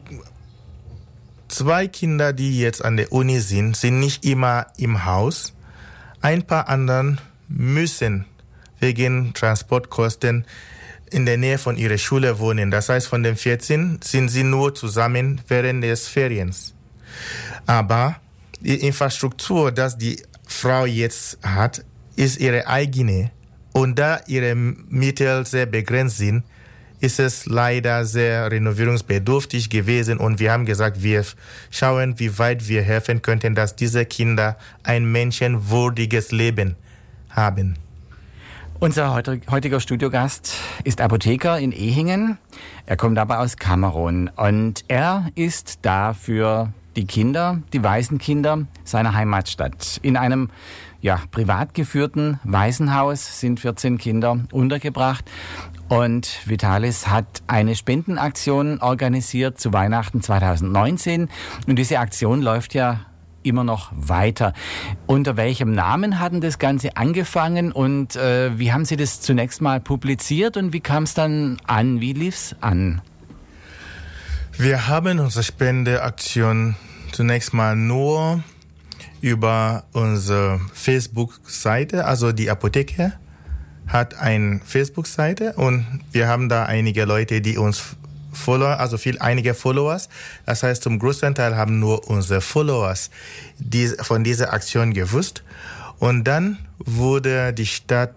2 Kinder, die jetzt an der Uni sind, sind nicht immer im Haus. Ein paar anderen müssen wegen Transportkosten in der Nähe von ihrer Schule wohnen. Das heißt, von den 14 sind sie nur zusammen während des Feriens. Aber die Infrastruktur, die die Frau jetzt hat, ist ihre eigene. Und da ihre Mittel sehr begrenzt sind, ist es leider sehr renovierungsbedürftig gewesen. Und wir haben gesagt, wir schauen, wie weit wir helfen könnten, dass diese Kinder ein menschenwürdiges Leben haben. Unser heutiger Studiogast ist Apotheker in Ehingen. Er kommt aber aus Kamerun und er ist da für die Kinder, die Waisenkinder seiner Heimatstadt. In einem privat geführten Waisenhaus sind 14 Kinder untergebracht und Vitalis hat eine Spendenaktion organisiert zu Weihnachten 2019 und diese Aktion läuft ja immer noch weiter. Unter welchem Namen hat denn das Ganze angefangen und wie haben Sie das zunächst mal publiziert und wie kam es dann an? Wie lief es an? Wir haben unsere Spendeaktion zunächst mal nur über unsere Facebook-Seite, also die Apotheke hat eine Facebook-Seite und wir haben da einige Leute, die uns followen, also einige Followers. Das heißt, zum größten Teil haben nur unsere Followers von dieser Aktion gewusst. Und dann wurde die Stadt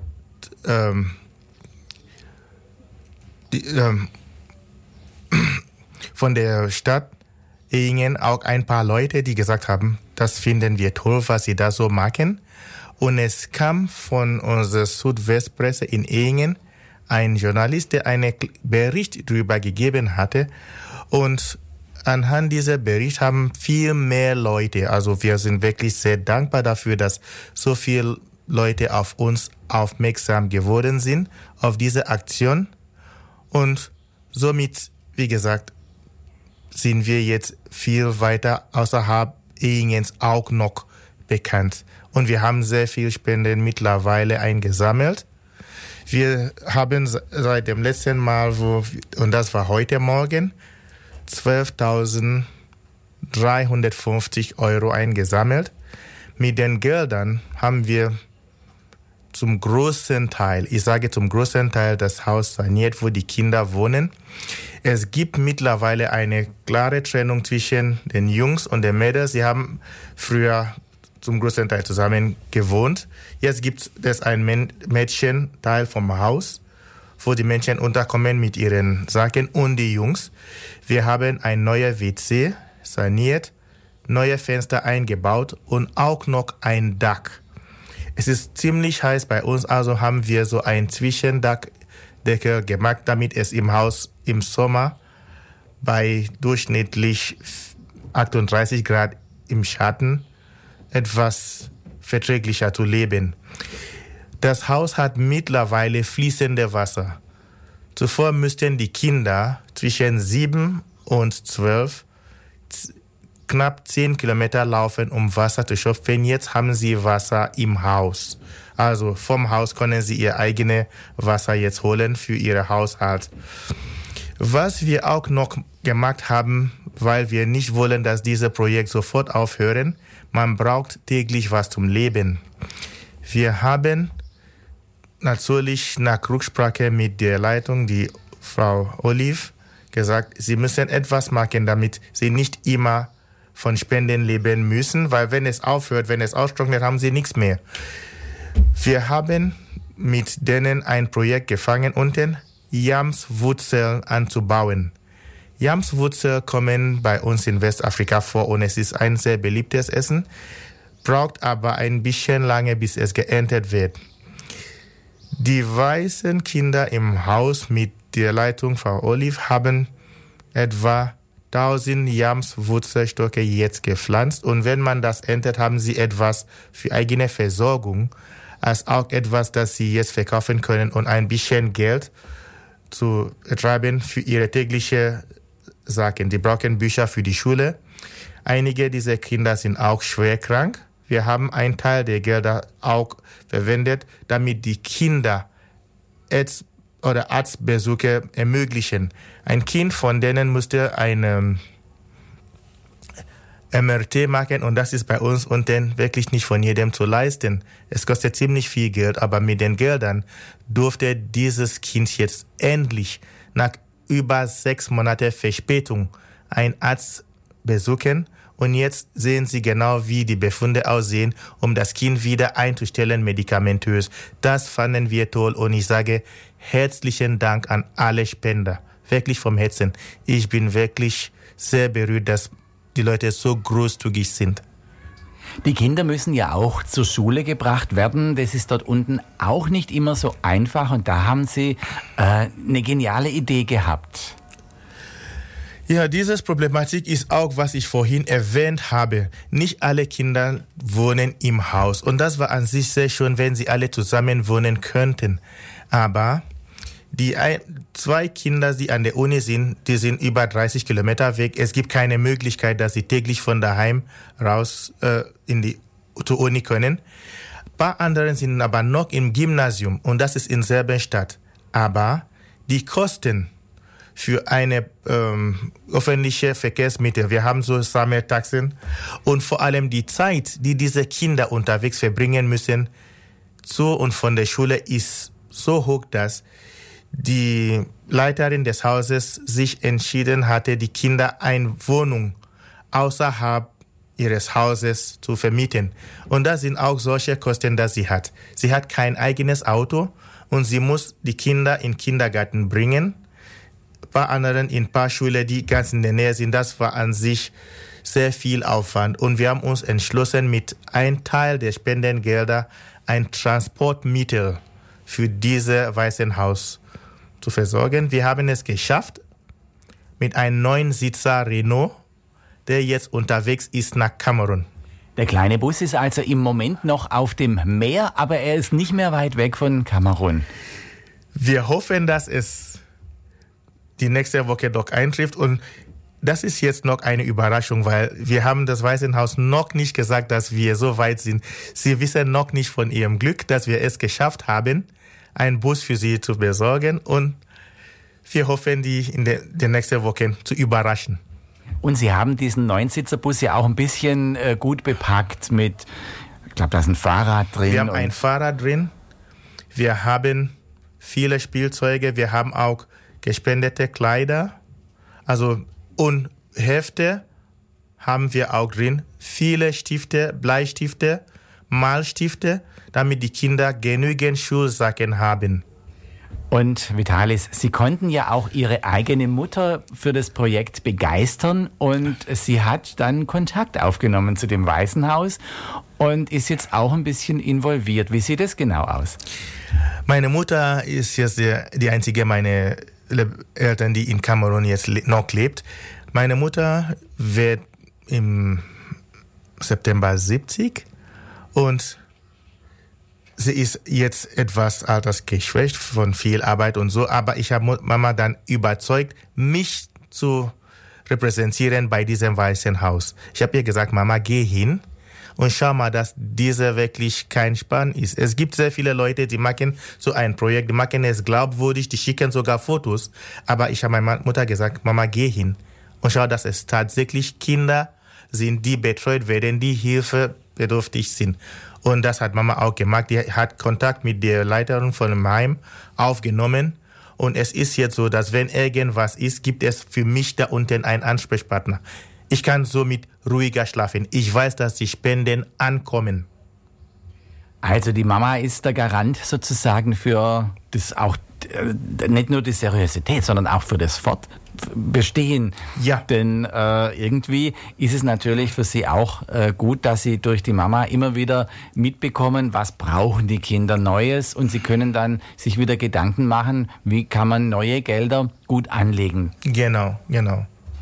von der Stadt Ehingen auch ein paar Leute, die gesagt haben, das finden wir toll, was sie da so machen. Und es kam von unserer Südwestpresse in Ehingen ein Journalist, der einen Bericht darüber gegeben hatte. Und anhand dieser Bericht haben viel mehr Leute, also wir sind wirklich sehr dankbar dafür, dass so viele Leute auf uns aufmerksam geworden sind, auf diese Aktion. Und somit, wie gesagt, sind wir jetzt viel weiter außerhalb Ehingens auch noch bekannt. Und wir haben sehr viel Spenden mittlerweile eingesammelt. Wir haben seit dem letzten Mal, und das war heute Morgen, 12.350 € eingesammelt. Mit den Geldern haben wir zum großen Teil, das Haus saniert, wo die Kinder wohnen. Es gibt mittlerweile eine klare Trennung zwischen den Jungs und den Mädels. Sie haben früher zum größten Teil zusammen gewohnt. Jetzt gibt es ein Mädchenteil vom Haus, wo die Mädchen unterkommen mit ihren Sachen und die Jungs. Wir haben ein neues WC saniert, neue Fenster eingebaut und auch noch ein Dach. Es ist ziemlich heiß bei uns, also haben wir so ein Zwischendachdeckel gemacht, damit es im Haus im Sommer bei durchschnittlich 38 Grad im Schatten etwas verträglicher zu leben. Das Haus hat mittlerweile fließendes Wasser. Zuvor müssten die Kinder zwischen 7 und 12 knapp 10 Kilometer laufen, um Wasser zu schöpfen. Jetzt haben sie Wasser im Haus. Also vom Haus können sie ihr eigenes Wasser jetzt holen für ihren Haushalt. Was wir auch noch gemacht haben, weil wir nicht wollen, dass dieses Projekt sofort aufhören, man braucht täglich was zum Leben. Wir haben natürlich nach Rücksprache mit der Leitung, die Frau Olive, gesagt, sie müssen etwas machen, damit sie nicht immer von Spenden leben müssen, weil wenn es aufhört, wenn es austrocknet, haben sie nichts mehr. Wir haben mit denen ein Projekt gefangen, unten Yamswurzeln anzubauen. Yamswurzeln kommen bei uns in Westafrika vor und es ist ein sehr beliebtes Essen, braucht aber ein bisschen lange, bis es geerntet wird. Die weißen Kinder im Haus mit der Leitung Frau Olive haben etwa 1000 Yams-Wurzelstöcke jetzt gepflanzt. Und wenn man das erntet, haben sie etwas für eigene Versorgung, als auch etwas, das sie jetzt verkaufen können und ein bisschen Geld zu treiben für ihre tägliche Sachen. Die brauchen Bücher für die Schule. Einige dieser Kinder sind auch schwer krank. Wir haben einen Teil der Gelder auch verwendet, damit die Kinder Arztbesuche ermöglichen. Ein Kind von denen musste eine MRT machen und das ist bei uns unten wirklich nicht von jedem zu leisten. Es kostet ziemlich viel Geld, aber mit den Geldern durfte dieses Kind jetzt endlich nach über 6 Monaten Verspätung einen Arzt besuchen. Und jetzt sehen Sie genau, wie die Befunde aussehen, um das Kind wieder einzustellen, medikamentös. Das fanden wir toll und ich sage herzlichen Dank an alle Spender. Wirklich vom Herzen. Ich bin wirklich sehr berührt, dass die Leute so großzügig sind. Die Kinder müssen ja auch zur Schule gebracht werden. Das ist dort unten auch nicht immer so einfach. Und da haben Sie eine geniale Idee gehabt. Ja, diese Problematik ist auch, was ich vorhin erwähnt habe. Nicht alle Kinder wohnen im Haus. Und das war an sich sehr schön, wenn sie alle zusammen wohnen könnten. Aber die 2 Kinder, die an der Uni sind, die sind über 30 Kilometer weg. Es gibt keine Möglichkeit, dass sie täglich von daheim raus zur Uni können. Ein paar andere sind aber noch im Gymnasium und das ist in selben Stadt. Aber die Kosten für eine öffentliche Verkehrsmittel, wir haben so Sammeltaxen und vor allem die Zeit, die diese Kinder unterwegs verbringen müssen, zu und von der Schule ist so hoch, dass die Leiterin des Hauses sich entschieden hatte, die Kinder eine Wohnung außerhalb ihres Hauses zu vermieten. Und das sind auch solche Kosten, die sie hat. Sie hat kein eigenes Auto und sie muss die Kinder in den Kindergarten bringen. Ein paar anderen in ein paar Schulen, die ganz in der Nähe sind, das war an sich sehr viel Aufwand. Und wir haben uns entschlossen, mit einem Teil der Spendengelder ein Transportmittel für dieses Waisenhaus zu versorgen. Wir haben es geschafft mit einem 9-Sitzer Renault, der jetzt unterwegs ist nach Kamerun. Der kleine Bus ist also im Moment noch auf dem Meer, aber er ist nicht mehr weit weg von Kamerun. Wir hoffen, dass es die nächste Woche doch eintrifft und das ist jetzt noch eine Überraschung, weil wir haben das Waisenhaus noch nicht gesagt, dass wir so weit sind. Sie wissen noch nicht von ihrem Glück, dass wir es geschafft haben, einen Bus für sie zu besorgen und wir hoffen, die in der nächsten Woche zu überraschen. Und Sie haben diesen 9-Sitzer-Bus ja auch ein bisschen gut bepackt mit, ich glaube, da ist ein Fahrrad drin. Wir haben ein Fahrrad drin, wir haben viele Spielzeuge, wir haben auch gespendete Kleider, und Hefte haben wir auch drin, viele Stifte, Bleistifte, Malstifte, damit die Kinder genügend Schulsachen haben. Und Vitalis, Sie konnten ja auch Ihre eigene Mutter für das Projekt begeistern und sie hat dann Kontakt aufgenommen zu dem Waisenhaus und ist jetzt auch ein bisschen involviert. Wie sieht es genau aus? Meine Mutter ist jetzt die einzige meiner Eltern, die in Kamerun jetzt noch lebt. Meine Mutter wird im September 70 und sie ist jetzt etwas altersgeschwächt von viel Arbeit und so, aber ich habe Mama dann überzeugt, mich zu repräsentieren bei diesem Waisenhaus. Ich habe ihr gesagt, Mama, geh hin und schau mal, dass dieser wirklich kein Spann ist. Es gibt sehr viele Leute, die machen so ein Projekt, die machen es glaubwürdig, die schicken sogar Fotos, aber ich habe meiner Mutter gesagt, Mama, geh hin und schau, dass es tatsächlich Kinder sind, die betreut werden, die hilfebedürftig sind. Und das hat Mama auch gemacht. Die hat Kontakt mit der Leiterin von dem Heim aufgenommen. Und es ist jetzt so, dass wenn irgendwas ist, gibt es für mich da unten einen Ansprechpartner. Ich kann somit ruhiger schlafen. Ich weiß, dass die Spenden ankommen. Also die Mama ist der Garant sozusagen für das auch, nicht nur die Seriosität, sondern auch für das Fortbestehen. Ja. Denn irgendwie ist es natürlich für sie auch gut, dass sie durch die Mama immer wieder mitbekommen, was brauchen die Kinder Neues und sie können dann sich wieder Gedanken machen, wie kann man neue Gelder gut anlegen. Genau.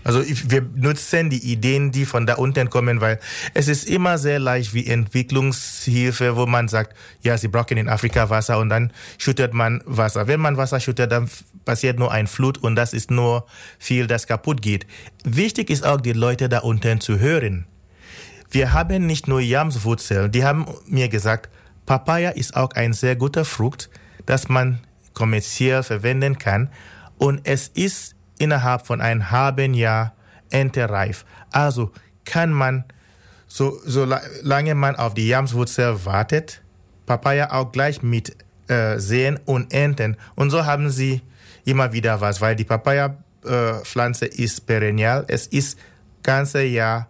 Also wir nutzen die Ideen, die von da unten kommen, weil es ist immer sehr leicht wie Entwicklungshilfe, wo man sagt, ja, sie brauchen in Afrika Wasser und dann schüttet man Wasser. Wenn man Wasser schüttet, dann passiert nur ein Flut und das ist nur viel, das kaputt geht. Wichtig ist auch, die Leute da unten zu hören. Wir haben nicht nur Yamswurzel, die haben mir gesagt, Papaya ist auch ein sehr guter Frucht, das man kommerziell verwenden kann und es ist innerhalb von einem halben Jahr erntereif. Also kann man, solange man auf die Yamswurzel wartet, Papaya auch gleich mit säen und ernten. Und so haben sie immer wieder was, weil die Papaya-Pflanze ist perennial. Es ist ganze Jahr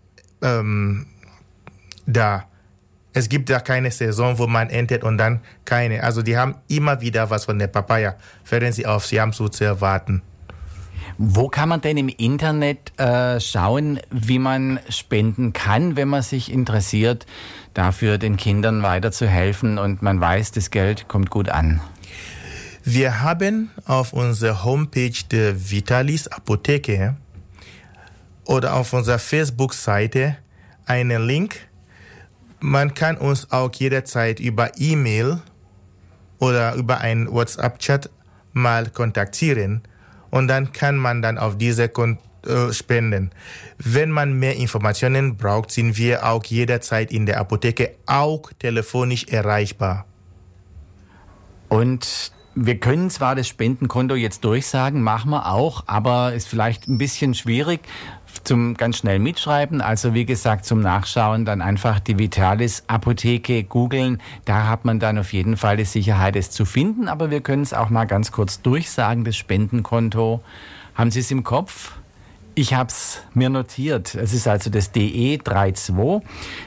da. Es gibt da keine Saison, wo man erntet und dann keine. Also die haben immer wieder was von der Papaya, während sie aufs Yamswurzel warten. Wo kann man denn im Internet schauen, wie man spenden kann, wenn man sich interessiert, dafür den Kindern weiterzuhelfen und man weiß, das Geld kommt gut an? Wir haben auf unserer Homepage der Vitalis Apotheke oder auf unserer Facebook-Seite einen Link. Man kann uns auch jederzeit über E-Mail oder über einen WhatsApp-Chat mal kontaktieren. Und dann kann man dann auf diese spenden. Wenn man mehr Informationen braucht, sind wir auch jederzeit in der Apotheke auch telefonisch erreichbar. Und wir können zwar das Spendenkonto jetzt durchsagen, machen wir auch, aber ist vielleicht ein bisschen schwierig zum ganz schnell mitschreiben. Also wie gesagt, zum Nachschauen dann einfach die Vitalis Apotheke googeln. Da hat man dann auf jeden Fall die Sicherheit, es zu finden. Aber wir können es auch mal ganz kurz durchsagen, das Spendenkonto. Haben Sie es im Kopf? Ich habe es mir notiert. Es ist also das DE 32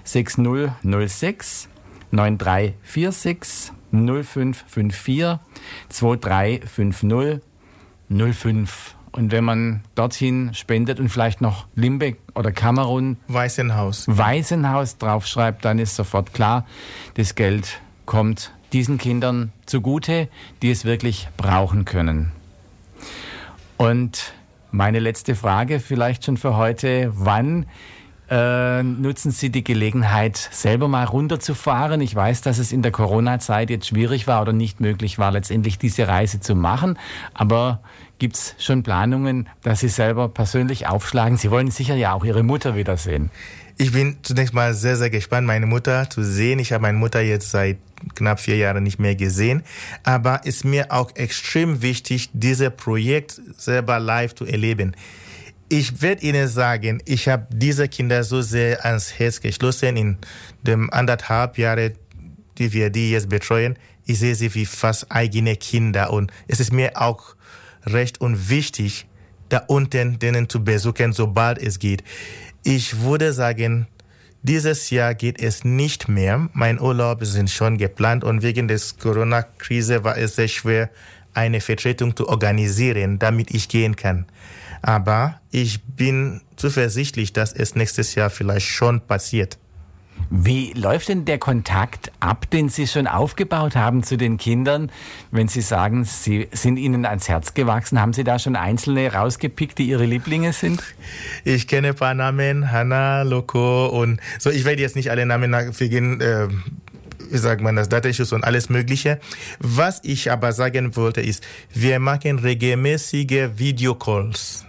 6006 9346 0554 2350 05. Und wenn man dorthin spendet und vielleicht noch Limbe oder Kamerun Waisenhaus draufschreibt, dann ist sofort klar, das Geld kommt diesen Kindern zugute, die es wirklich brauchen können. Und meine letzte Frage vielleicht schon für heute, wann nutzen Sie die Gelegenheit, selber mal runterzufahren? Ich weiß, dass es in der Corona-Zeit jetzt schwierig war oder nicht möglich war, letztendlich diese Reise zu machen. Aber gibt es schon Planungen, dass Sie selber persönlich aufschlagen? Sie wollen sicher ja auch Ihre Mutter wiedersehen. Ich bin zunächst mal sehr, sehr gespannt, meine Mutter zu sehen. Ich habe meine Mutter jetzt seit knapp 4 Jahren nicht mehr gesehen. Aber es ist mir auch extrem wichtig, dieses Projekt selber live zu erleben. Ich werde Ihnen sagen, ich habe diese Kinder so sehr ans Herz geschlossen in den 1,5 Jahren, die wir die jetzt betreuen. Ich sehe sie wie fast eigene Kinder und es ist mir auch recht und wichtig, da unten denen zu besuchen, sobald es geht. Ich würde sagen, dieses Jahr geht es nicht mehr. Mein Urlaub sind schon geplant und wegen der Corona-Krise war es sehr schwer, eine Vertretung zu organisieren, damit ich gehen kann. Aber ich bin zuversichtlich, dass es nächstes Jahr vielleicht schon passiert. Wie läuft denn der Kontakt ab, den Sie schon aufgebaut haben zu den Kindern? Wenn Sie sagen, Sie sind ihnen ans Herz gewachsen, haben Sie da schon Einzelne rausgepickt, die Ihre Lieblinge sind? Ich kenne ein paar Namen, Hanna, Loco und so. Ich werde jetzt nicht alle Namen wegen wie sagt man das, Datenschutz und alles Mögliche. Was ich aber sagen wollte ist, wir machen regelmäßige Videocalls.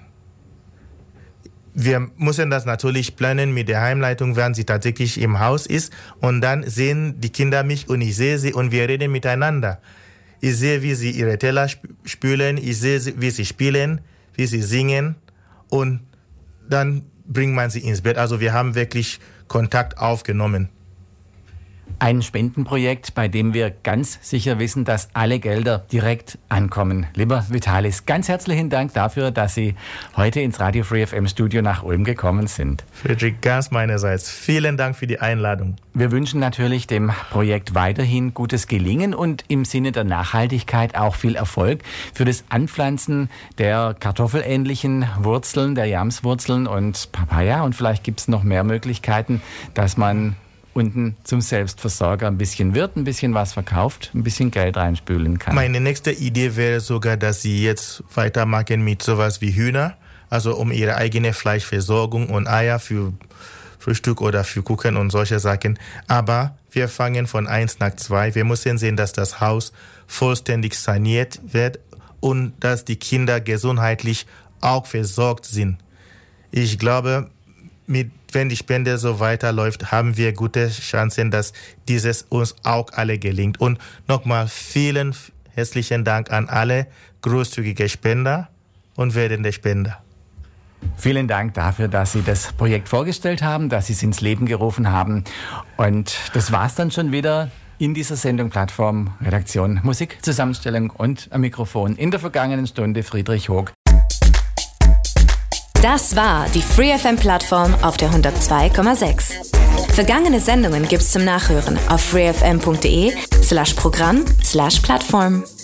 Wir müssen das natürlich planen mit der Heimleitung, während sie tatsächlich im Haus ist. Und dann sehen die Kinder mich und ich sehe sie und wir reden miteinander. Ich sehe, wie sie ihre Teller spülen, ich sehe, wie sie spielen, wie sie singen. Und dann bringt man sie ins Bett. Also wir haben wirklich Kontakt aufgenommen. Ein Spendenprojekt, bei dem wir ganz sicher wissen, dass alle Gelder direkt ankommen. Lieber Vitalis, ganz herzlichen Dank dafür, dass Sie heute ins Radio Free FM Studio nach Ulm gekommen sind. Friedrich, ganz meinerseits. Vielen Dank für die Einladung. Wir wünschen natürlich dem Projekt weiterhin gutes Gelingen und im Sinne der Nachhaltigkeit auch viel Erfolg für das Anpflanzen der kartoffelähnlichen Wurzeln, der Yamswurzeln und Papaya. Und vielleicht gibt es noch mehr Möglichkeiten, dass man unten zum Selbstversorger ein bisschen wird, ein bisschen was verkauft, ein bisschen Geld reinspülen kann. Meine nächste Idee wäre sogar, dass Sie jetzt weitermachen mit sowas wie Hühner. also um ihre eigene Fleischversorgung und Eier für Frühstück oder für Kuchen und solche Sachen. Aber wir fangen von 1 nach 2. Wir müssen sehen, dass das Haus vollständig saniert wird und dass die Kinder gesundheitlich auch versorgt sind. Ich glaube, wenn die Spende so weiterläuft, haben wir gute Chancen, dass dieses uns auch alle gelingt. Und nochmal vielen herzlichen Dank an alle großzügige Spender und werdende Spender. Vielen Dank dafür, dass Sie das Projekt vorgestellt haben, dass Sie es ins Leben gerufen haben. Und das war's dann schon wieder in dieser Sendung Plattform, Redaktion, Musik, Zusammenstellung und am Mikrofon in der vergangenen Stunde Friedrich Hog. Das war die Free FM Plattform auf der 102,6. Vergangene Sendungen gibt's zum Nachhören auf freefm.de/Programm/Plattform.